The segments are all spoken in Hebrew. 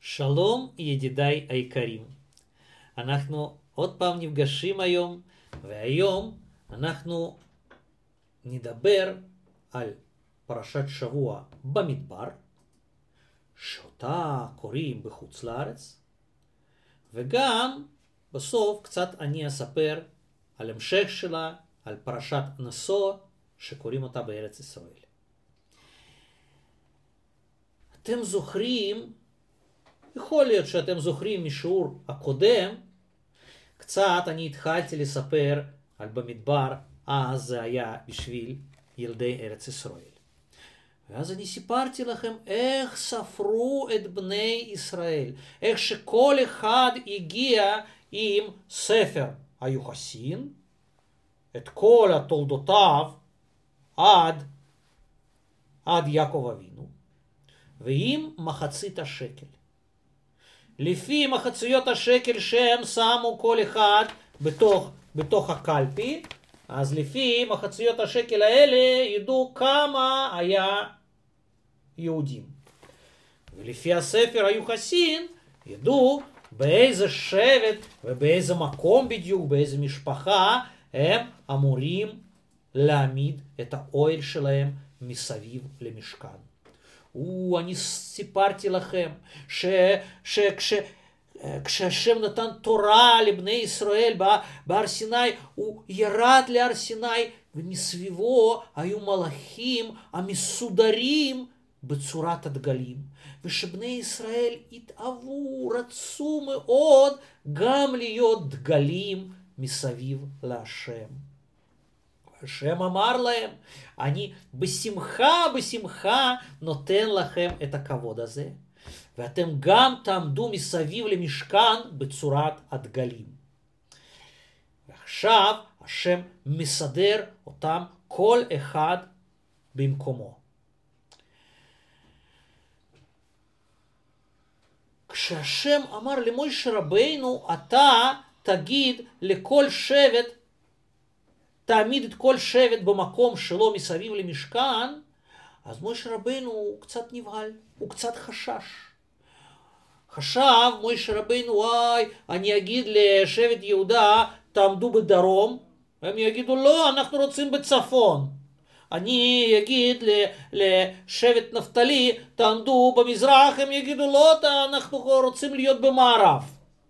שלום ידידיי היקרים, אנחנו עוד פעם נפגשים היום, והיום אנחנו נדבר על פרשת שבוע במדבר, שאותה קוראים בחוץ לארץ, וגם בסוף קצת אני אספר על המשך שלה, על פרשת נשוא שקוראים אותה בארץ ישראל. אתם זוכרים, יכול להיות שאתם זוכרים משיעור הקודם, קצת אני התחלתי לספר על במדבר, אז זה היה בשביל ילדי ארץ ישראל. ואז אני סיפרתי לכם איך ספרו את בני ישראל, איך שכל אחד הגיע עם ספר היוחסין, את כל התולדותיו עד יעקב אבינו, ועם מחצית השקל. לפי מחציות השקל שהם שמו כל אחד בתוך הקלפי, אז לפי מחציות השקל האלה ידעו כמה היה יהודים. ולפי הספר היוחסין ידעו באיזה שבט ובאיזה מקום בדיוק, באיזה משפחה הם אמורים להעמיד את האוהל שלהם מסביב למשכן. אני סיפרתי לכם כשהשם נתן תורה לבני ישראל בהר סיני, הוא ירד להר סיני ומסביבו היו מלאכים המסודרים בצורת הדגלים, ושבני ישראל התאהבו, רצו מאוד גם להיות דגלים מסביב להשם. השם אמר להם, אני בשמחה נותן לכם את הכבוד הזה, ואתם גם תעמדו מסביב למשכן בצורת הדגלים. ועכשיו השם מסדר אותם כל אחד במקומו. כשהשם אמר למשה רבינו, אתה תגיד לכל שבט, תעמיד את כל שבט במקום שלו מסביב למשכן, אז משה רבינו הוא קצת נבהל, הוא קצת חשב משה רבינו, אני אגיד לשבט יהודה, תעמדו בדרום, הם יגידו לא, אנחנו רוצים בצפון. אני אגיד לשבט נפתלי, תעמדו במזרח, הם יגידו לא, אנחנו רוצים להיות במערב.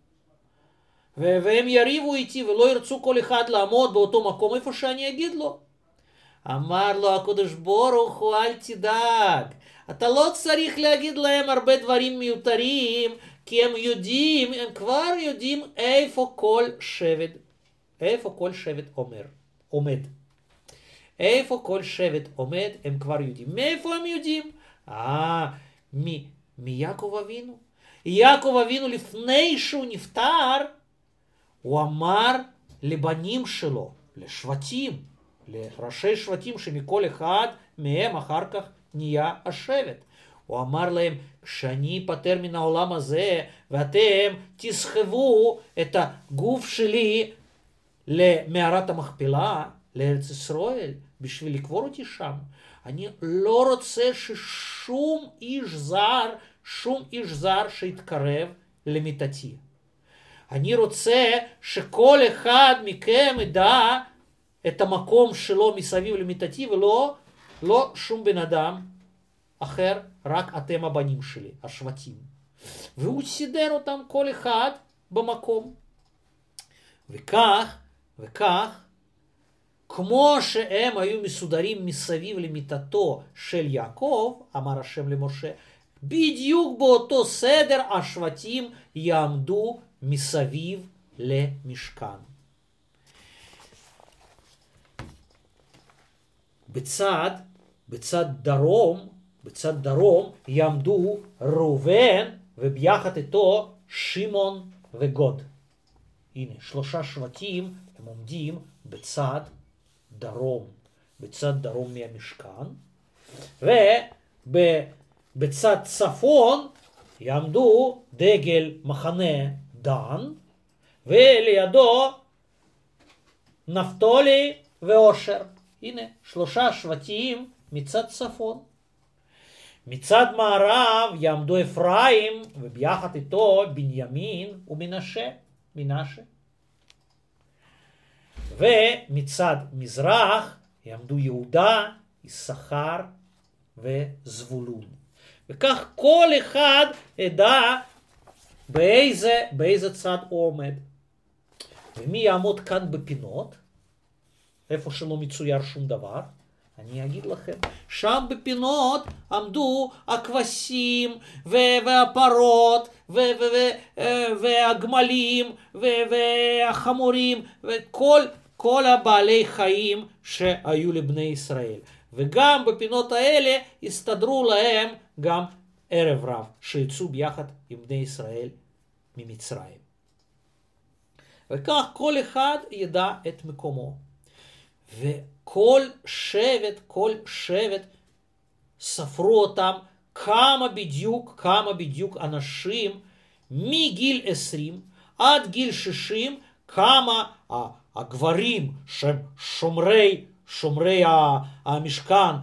והם יריבו איתי ולא ירצו כל אחד לעמוד באותו מקום איפה שאני אגיד לו. אמר לו הקדוש ברוך הוא, אל תדאג, אתה לא צריך להגיד להם הרבה דברים מיותרים, כי הם כבר יודעים איפה כל שבט עומד. איפה כל שבט עומד, הם כבר יודעים. מאיפה הם יודעים? מיעקב אבינו. יעקב אבינו לפני שהוא נפטר, הוא אמר לבנים שלו, לשבטים, לראשי שבטים שמכל אחד מהם אחר כך נהיה השבט. הוא אמר להם, כשאני אפטר מן העולם הזה ואתם תסחבו את הגוף שלי למערת המכפלה, לארץ ישראל, בשביל לקבור אותי שם, אני לא רוצה ששום איש זר שיתקרב למיטתי. אני רוצה שכל אחד מכם ידע את המקום שלו מסביב למיטתי, ולא שום בן אדם אחר, רק אתם הבנים שלי, השבטים. והוא סידר אותם כל אחד במקום. וכך, כמו שהם היו מסודרים מסביב למיטתו של יעקב, אמר השם למשה, בדיוק באותו סדר השבטים יעמדו מסביב למשכן. בצד דרום יעמדו ראובן וביחד איתו שמעון וגד. הנה, 3 שבטים הם עומדים בצד דרום מהמשכן, ובצד צפון יעמדו דגל מחנה דן, ולידו נפתולי ואושר. הנה, 3 שבטים מצד צפון. מצד מערב יעמדו אפרים, וביחד איתו בנימין ומנשה. ומצד מזרח יעמדו יהודה, יששכר וזבולון. וכך כל אחד ידע באיזה צד הוא עומד. ומי יעמוד כאן בפינות, איפה שלא מצויר שום דבר, אני אגיד לכם, שם בפינות עמדו הכבשים והפרות והגמלים והחמורים וכל הבעלי חיים שהיו לבני ישראל. וגם בפינות האלה הסתדרו להם גם ערב רב שיצאו ביחד עם בני ישראל ממצרים. וכך כל אחד ידע את מקומו. וכל שבט ספרו אותם כמה בדיוק אנשים מגיל 20 עד גיל 60, כמה הגברים שהם שומרי המשכן,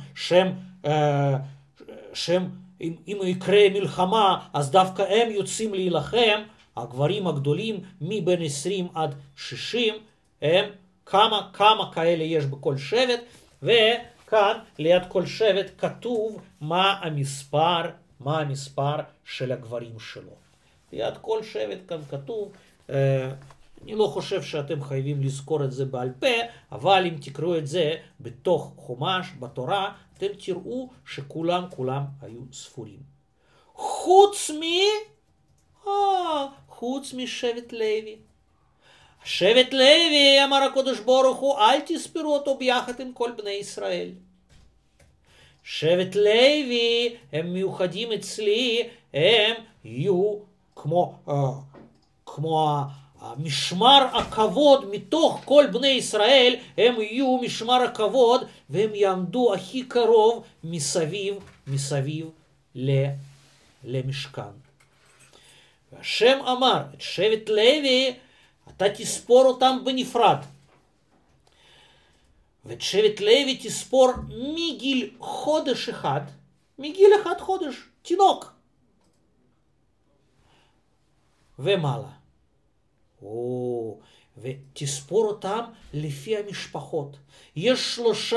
שהם אם יקרה מלחמה אז דווקא הם יוצאים להילחם, הגברים הגדולים מבין 20 עד 60, הם כמה כאלה יש בכל שבט, וכאן ליד כל שבט כתוב מה המספר של הגברים שלו. ליד כל שבט כאן כתוב, אני לא חושב שאתם חייבים לזכור את זה בעל פה, אבל אם תקראו את זה בתוך חומש, בתורה, אתם תראו שכולם היו ספורים. חוץ משבט לוי. שבט לוי, אמר הקדוש ברוך הוא, אל תספרו אותו ביחד עם כל בני ישראל. שבט לוי, הם מיוחדים אצלי, הם יהיו כמו משמר הכבוד מתוך כל בני ישראל, הם יהיו משמר הכבוד, והם יעמדו הכי קרוב מסביב למשכן. והשם אמר, את שבט לוי, אתה תספור אותם בנפרד. ואת שבט לוי תספור מגיל חודש אחד, חודש, תינוק. ומעלה. ותספור אותם לפי המשפחות. יש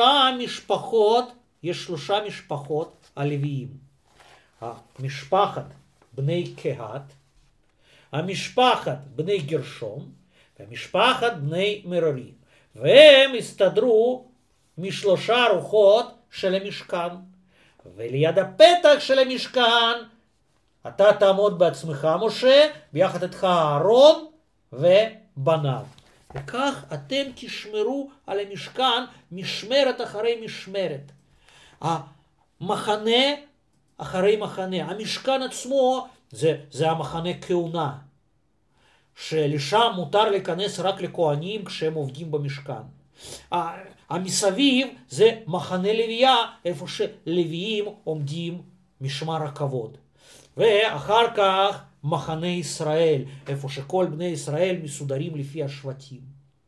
שלושה משפחות הלוויים. המשפחת בני קהת, המשפחת בני גרשום, ומשפחת בני מררי. והם הסתדרו משלושה רוחות של המשכן. וליד הפתח של המשכן, אתה תעמוד בעצמך, משה, ביחד איתך אהרון ובניו. וכך אתם תשמרו על המשכן משמרת אחרי משמרת. המחנה אחרי מחנה. המשכן עצמו זה המחנה כהונה, שלשם מותר להיכנס רק לכהנים כשהם עובדים במשכן. המסביב זה מחנה לוויה, איפה שלוויים עומדים משמר הכבוד. ואחר כך מחנה ישראל, איפה שכל בני ישראל מסודרים לפי השבטים.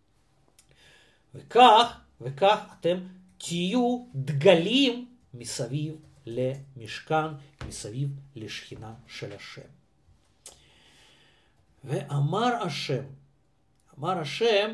וכך אתם תהיו דגלים מסביב למשכן, מסביב לשכינה של השם. ואמר השם,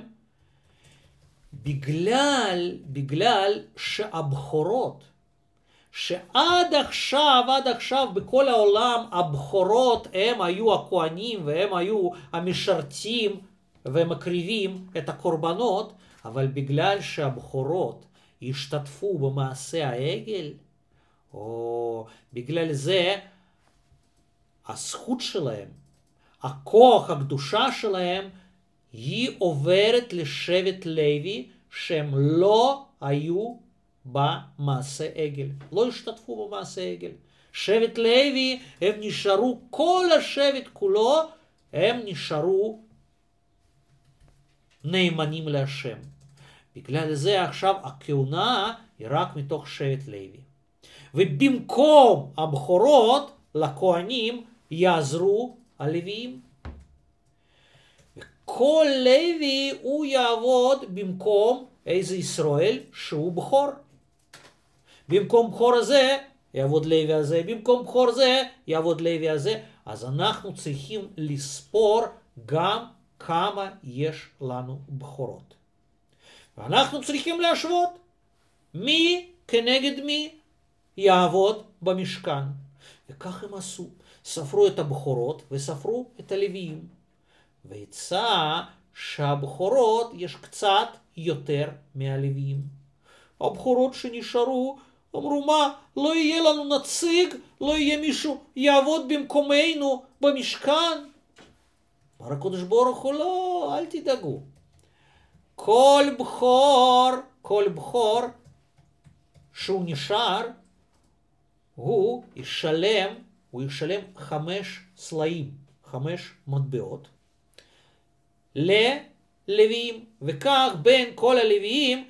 בגלל שהבכורות, שעד עכשיו בכל העולם הבכורות הם היו הכהנים והם היו המשרתים ומקריבים את הקורבנות, אבל בגלל שהבכורות השתתפו במעשה העגל, או בגלל זה הזכות שלהם, הכוח, הקדושה שלהם, היא עוברת לשבט לוי, שהם לא היו במעשה עגל, לא השתתפו במעשה עגל. שבט לוי, הם נשארו, כל השבט כולו, הם נשארו נאמנים להשם. בגלל זה עכשיו הכהונה היא רק מתוך שבט לוי. ובמקום הבכורות לכהנים יעזרו הלוויים. כל לוי הוא יעבוד במקום איזה ישראל שהוא בכור. במקום בכור הזה יעבוד לוי הזה, במקום בכור זה, יעבוד לוי הזה. אז אנחנו צריכים לספור גם כמה יש לנו בכורות. ואנחנו צריכים להשוות מי כנגד מי יעבוד במשכן. וכך הם עשו. ספרו את הבכורות וספרו את הלוויים. ויצא שהבכורות יש קצת יותר מהלוויים. הבכורות שנשארו אמרו, מה, לא יהיה לנו נציג, לא יהיה מישהו יעבוד במקומנו במשכן. אמר הקדוש ברוך הוא, לא, אל תדאגו. כל בכור שהוא נשאר, הוא ישלם 5 סלעים, 5 מטבעות, ללוויים, וכך בין כל הלוויים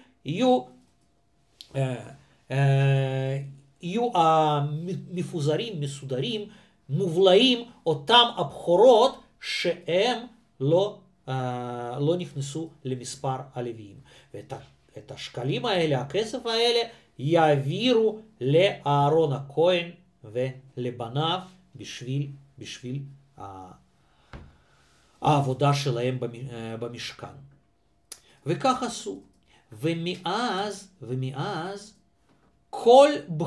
יהיו מפוזרים, מסודרים, מובלעים אותם הבכורות שהם לא נכנסו למספר הלוויים. ואת השקלים האלה, הכסף האלה, יעבירו לאהרון הכהן ולבניו בשביל העבודה שלהם במשכן. וכך עשו. ומאז כל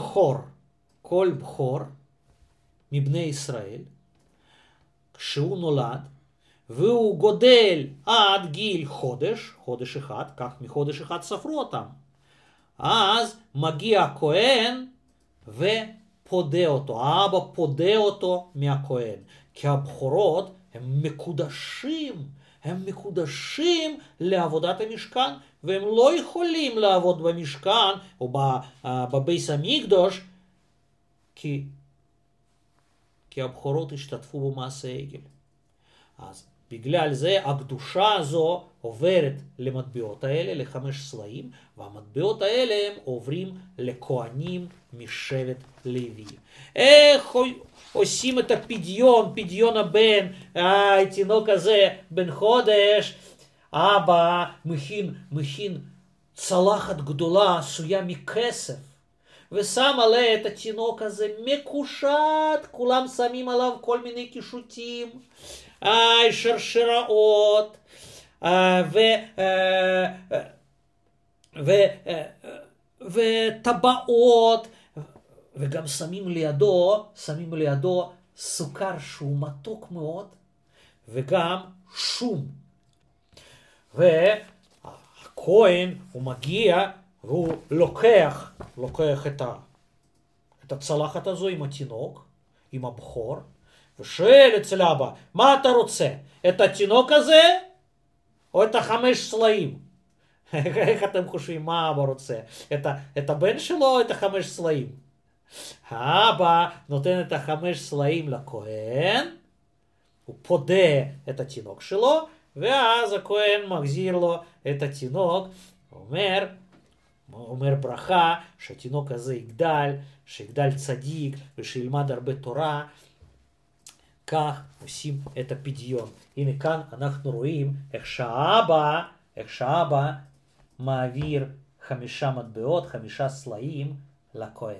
בכור מבני ישראל, כשהוא נולד, והוא גודל עד גיל חודש אחד, כך מחודש אחד ספרו אותם, אז מגיע הכהן ופודה אותו, האבא פודה אותו מהכהן, כי הבכורות הם מקודשים לעבודת המשכן, והם לא יכולים לעבוד במשכן או בבית המקדש, כי הבכורות השתתפו במעשה העגל. אז בגלל זה הקדושה הזו עוברת למטבעות האלה, ל5 סלעים, והמטבעות האלה הם עוברים לכהנים משבט לוי. איך עושים את פדיון הבן, התינוק הזה בן חודש, אבא מכין צלחת גדולה עשויה מכסף, ושם עליה את התינוק הזה מקושט, כולם שמים עליו כל מיני קישוטים, שרשראות, וטבעות, וגם שמים לידו סוכר שהוא מתוק מאוד, וגם שום. והכהן הוא מגיע והוא לוקח את הצלחת הזו עם התינוק, עם הבכור, ושואל אצל אבא, מה אתה רוצה? את התינוק הזה או את 5 סלעים? איך אתם חושבים מה אבא רוצה? את הבן שלו או את 5 סלעים? האבא נותן את 5 סלעים לכהן, הוא פודה את התינוק שלו, ואז הכהן מחזיר לו את התינוק, אומר ברכה שהתינוק הזה שיגדל צדיק ושילמד הרבה תורה. כך עושים את הפדיון. הנה כאן אנחנו רואים איך שהאבא מעביר 5 מטבעות, 5 סלעים לכהן.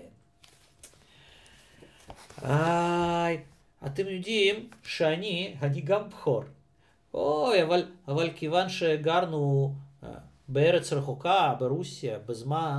אתם יודעים שאני גם בכור. אבל כיוון שגרנו בארץ רחוקה, ברוסיה, בזמן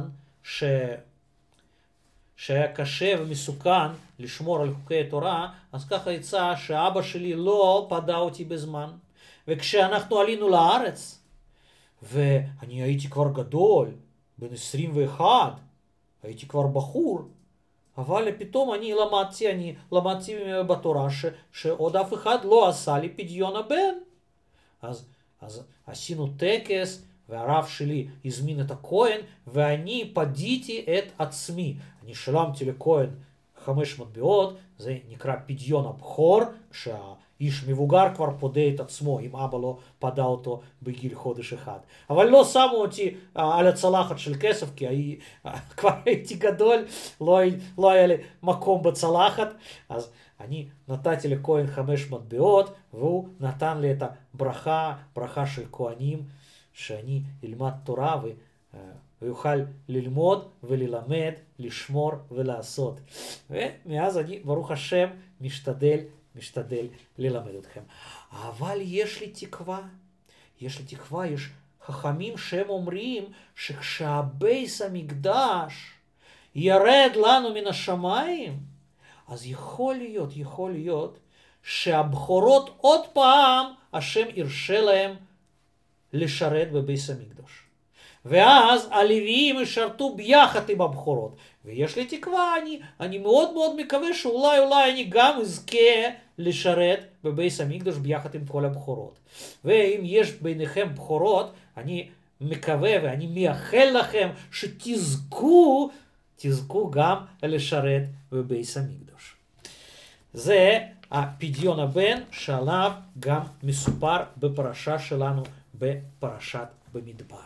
שהיה קשה ומסוכן לשמור על חוקי התורה, אז ככה יצא שאבא שלי לא פדה אותי בזמן. וכשאנחנו עלינו לארץ, ואני הייתי כבר גדול, בן 21, הייתי כבר בחור, אבל פתאום אני למדתי בתורה שעוד אף אחד לא עשה לי פדיון הבן. אז עשינו טקס, והרב שלי הזמין את הכהן, ואני פדיתי את עצמי. אני שלמתי לכהן 5 מטבעות, זה נקרא פדיון הבכור, כשהאיש מבוגר כבר פודה את עצמו, אם אבא לא פדה אותו בגיל חודש אחד. אבל לא שמו אותי על הצלחת של כסף, כי כבר הייתי גדול, לא היה לי מקום בצלחת, אז אני נתתי לכהן 5 מטבעות, והוא נתן לי את הברכה של כהנים, שאני אלמד תורה ויוכל ללמוד וללמד, לשמור ולעשות. ומאז אני, ברוך השם, משתדל ללמד אתכם. אבל יש לי תקווה, יש חכמים שהם אומרים שכשהבייס המקדש ירד לנו מן השמיים, אז יכול להיות שהבכורות עוד פעם השם ירשה להם לשרת בבייס המקדש. ואז הלוויים ישרתו ביחד עם הבכורות. ויש לי תקווה, אני מאוד מאוד מקווה שאולי אני גם אזכה לשרת בבייס המקדש ביחד עם כל הבכורות. ואם יש ביניכם בכורות, אני מקווה ואני מייחל לכם שתזכו גם לשרת בבייס המקדש. זה הפדיון הבן שעליו גם מסופר בפרשה שלנו, בפרשת במדבר.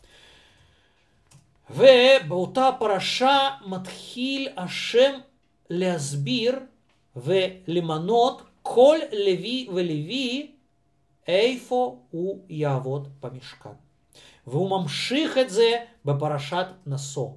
ובאותה פרשה מתחיל השם להסביר ולמנות כל לוי ולוי איפה הוא יעבוד במשכן. והוא ממשיך את זה בפרשת נשוא.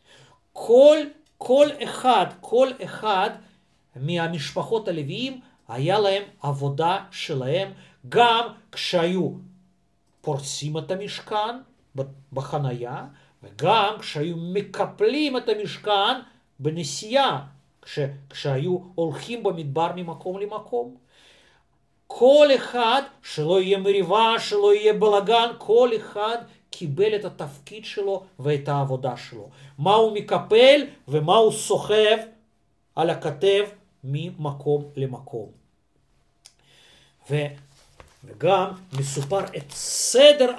כל אחד מהמשפחות הלוויים היה להם עבודה שלהם, גם כשהיו פורסים את המשכן בחנייה, וגם כשהיו מקפלים את המשכן בנסיעה, כשהיו הולכים במדבר ממקום למקום. כל אחד, שלא יהיה מריבה, שלא יהיה בלגן, כל אחד קיבל את התפקיד שלו ואת העבודה שלו. מה הוא מקפל ומה הוא סוחב על הכתב ממקום למקום. וגם מסופר את סדר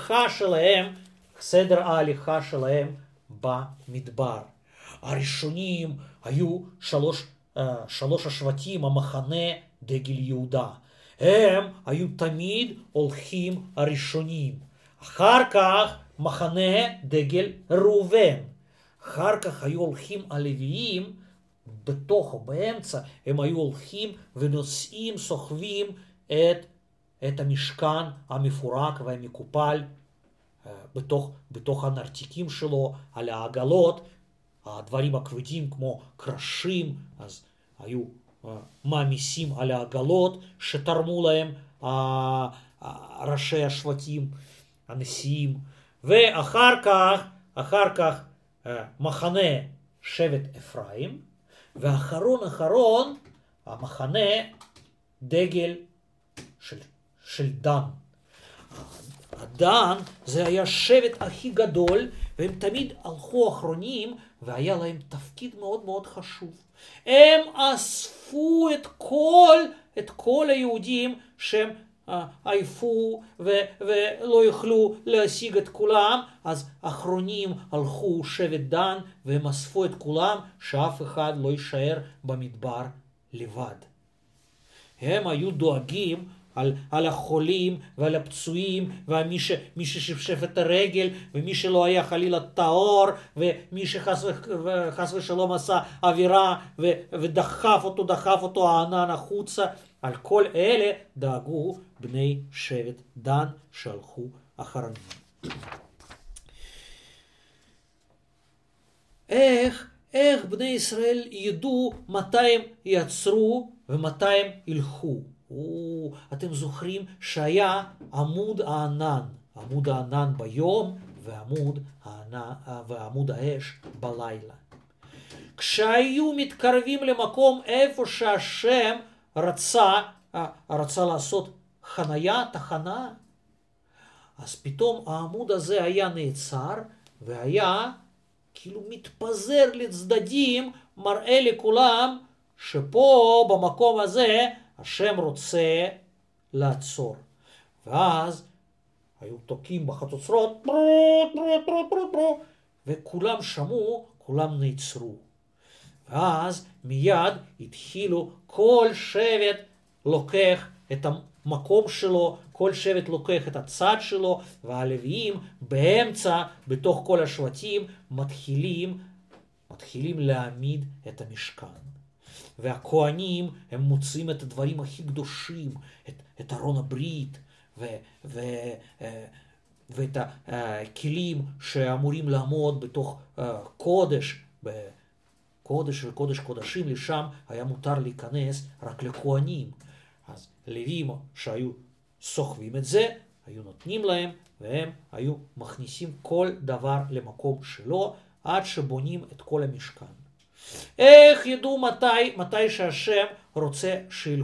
ההליכה שלהם במדבר. הראשונים היו שלוש השבטים, המחנה דגל יהודה. הם היו תמיד הולכים הראשונים. אחר כך מחנה דגל ראובן. אחר כך היו הולכים הלוויים באמצע. הם היו הולכים ונושאים, סוחבים את המשכן המפורק והמקופל בתוך הנרתיקים שלו, על העגלות, הדברים הכבדים כמו קרשים, אז היו מעמיסים על העגלות שתרמו להם ראשי השבטים, הנשיאים. ואחר כך מחנה שבט אפרים, ואחרון המחנה דגל של דן. דן זה היה שבט הכי גדול, והם תמיד הלכו אחרונים, והיה להם תפקיד מאוד מאוד חשוב. הם אספו את כל היהודים שהם עייפו ולא יכלו להשיג את כולם, אז אחרונים הלכו שבט דן, והם אספו את כולם, שאף אחד לא יישאר במדבר לבד. הם היו דואגים על החולים ועל הפצועים, ומי ששפשף את הרגל, ומי שלא היה חלילה טהור, ומי שחס ושלום עשה עבירה ודחף אותו הענן החוצה. על כל אלה דאגו בני שבט דן שהלכו אחרונים. איך בני ישראל ידעו מתי הם יעצרו ומתי הם ילכו? אתם זוכרים שהיה עמוד הענן ביום ועמוד האש בלילה. כשהיו מתקרבים למקום איפה שהשם רצה לעשות תחנה, אז פתאום העמוד הזה היה נעצר והיה כאילו מתפזר לצדדים, מראה לכולם שפה במקום הזה השם רוצה לעצור. ואז היו תוקים בחצוצרות, וכולם שמעו, כולם נעצרו. ואז מיד התחילו, כל שבט לוקח את המקום שלו, כל שבט לוקח את הצד שלו, והלוויים באמצע, בתוך כל השבטים, מתחילים להעמיד את המשכן. והכהנים הם מוצאים את הדברים הכי קדושים, את ארון הברית, ואת הכלים שאמורים לעמוד בתוך קודש, קודש וקודש קודשים, לשם היה מותר להיכנס רק לכהנים. אז לווים שהיו סוחבים את זה, היו נותנים להם, והם היו מכניסים כל דבר למקום שלו, עד שבונים את כל המשכן. איך ידעו מתי שהשם רוצה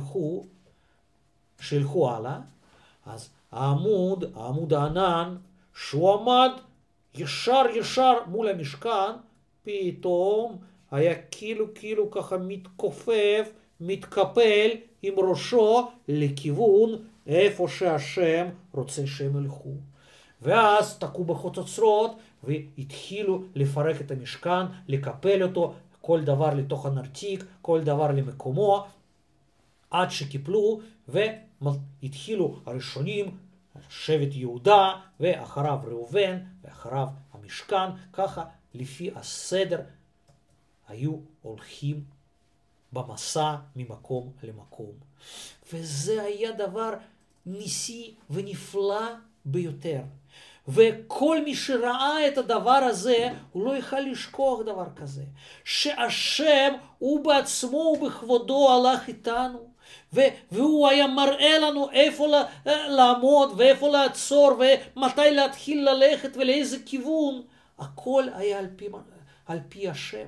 שילכו הלאה? אז העמוד הענן, שהוא עמד ישר מול המשכן, פתאום היה כאילו ככה מתכופף, מתקפל עם ראשו לכיוון איפה שהשם רוצה שהם ילכו. ואז תקעו בחצוצרות והתחילו לפרק את המשכן, לקפל אותו, כל דבר לתוך הנרתיק, כל דבר למקומו, עד שקיפלו והתחילו הראשונים, שבט יהודה, ואחריו ראובן, ואחריו המשכן, ככה לפי הסדר היו הולכים במסע ממקום למקום. וזה היה דבר ניסי ונפלא ביותר. וכל מי שראה את הדבר הזה, הוא לא יכל לשכוח דבר כזה. שהשם הוא בעצמו ובכבודו הלך איתנו. והוא היה מראה לנו איפה לעמוד ואיפה לעצור ומתי להתחיל ללכת ולאיזה כיוון. הכל היה על פי השם.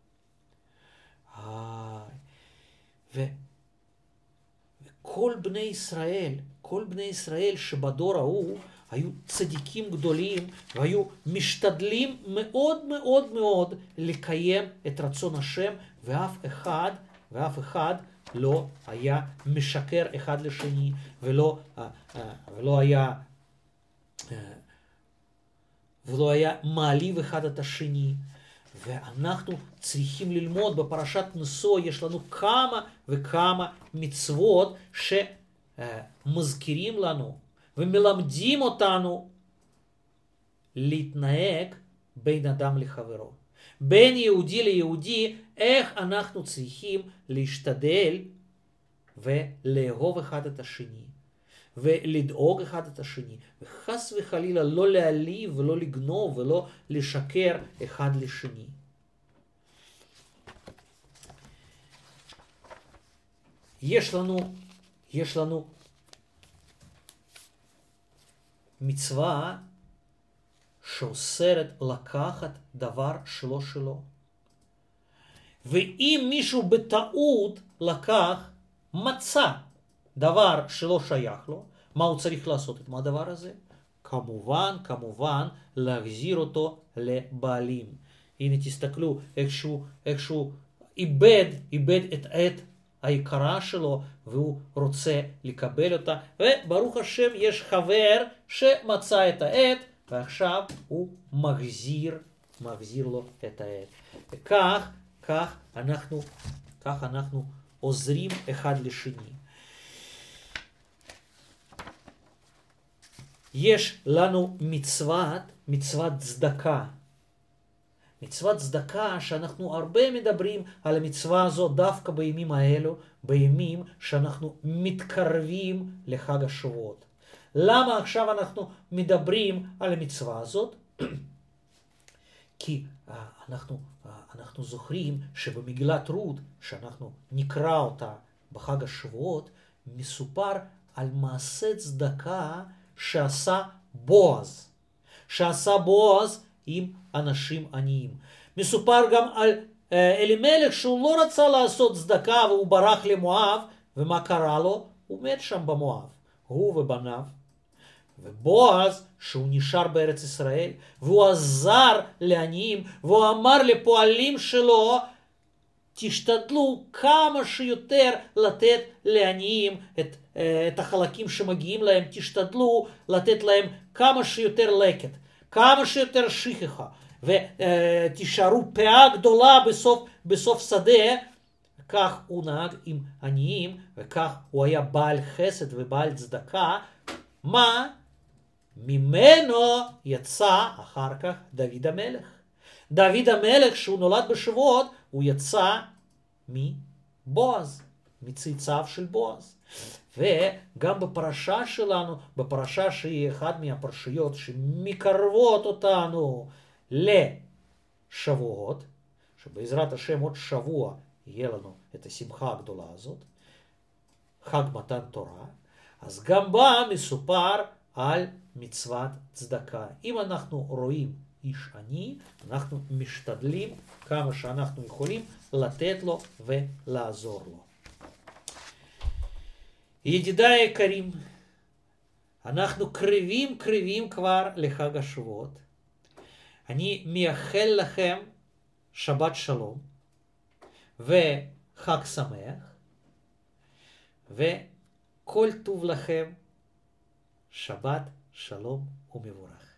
וכל בני ישראל שבדור ההוא היו צדיקים גדולים והיו משתדלים מאוד מאוד מאוד לקיים את רצון השם, ואף אחד לא היה משקר אחד לשני ולא היה מעליב אחד את השני. ואנחנו צריכים ללמוד בפרשת נשוא, יש לנו כמה וכמה מצוות שמזכירים לנו ומלמדים אותנו להתנהג בין אדם לחברו, בין יהודי ליהודי, איך אנחנו צריכים להשתדל ולאהוב אחד את השני ולדאוג אחד את השני, וחס וחלילה לא להעליב ולא לגנוב ולא לשקר אחד לשני. יש לנו מצווה שאוסרת לקחת דבר שלו. ואם מישהו בטעות לקח, מצא דבר שלא שייך לו, מה הוא צריך לעשות את הדבר הזה? כמובן להחזיר אותו לבעלים. הנה תסתכלו איך שהוא איבד את העת היקרה שלו והוא רוצה לקבל אותה, וברוך השם יש חבר שמצא את העת ועכשיו הוא מחזיר לו את העת. וכך אנחנו עוזרים אחד לשני. יש לנו מצוות צדקה. מצוות צדקה שאנחנו הרבה מדברים על המצווה הזאת דווקא בימים האלו, בימים שאנחנו מתקרבים לחג השבועות. למה עכשיו אנחנו מדברים על המצווה הזאת? כי אנחנו זוכרים שבמגילת רות, שאנחנו נקרא אותה בחג השבועות, מסופר על מעשה צדקה שעשה בועז עם אנשים עניים. מסופר גם על אלימלך שהוא לא רצה לעשות צדקה והוא ברח למואב, ומה קרה לו? הוא מת שם במואב, הוא ובניו. ובועז שהוא נשאר בארץ ישראל והוא עזר לעניים והוא אמר לפועלים שלו, תשתדלו כמה שיותר לתת לעניים את החלקים שמגיעים להם, תשתדלו לתת להם כמה שיותר לקט, כמה שיותר שכחה, ותישארו פאה גדולה בסוף שדה. כך הוא נהג עם עניים, וכך הוא היה בעל חסד ובעל צדקה. מה? ממנו יצא אחר כך דוד המלך. דוד המלך שהוא נולד בשבועות, הוא יצא מבועז, מצאצאיו של בועז. וגם בפרשה שלנו, בפרשה שהיא אחת מהפרשיות שמקרבות אותנו לשבועות, שבעזרת השם עוד שבוע יהיה לנו את השמחה הגדולה הזאת, חג מתן תורה, אז גם בה מסופר על מצוות צדקה. אם אנחנו רואים איש עני, אנחנו משתדלים כמה שאנחנו יכולים לתת לו ולעזור לו. ידידיי היקרים, אנחנו קרבים כבר לחג השבועות. אני מייחל לכם שבת שלום וחג שמח, וכל טוב לכם, שבת שלום ומבורך.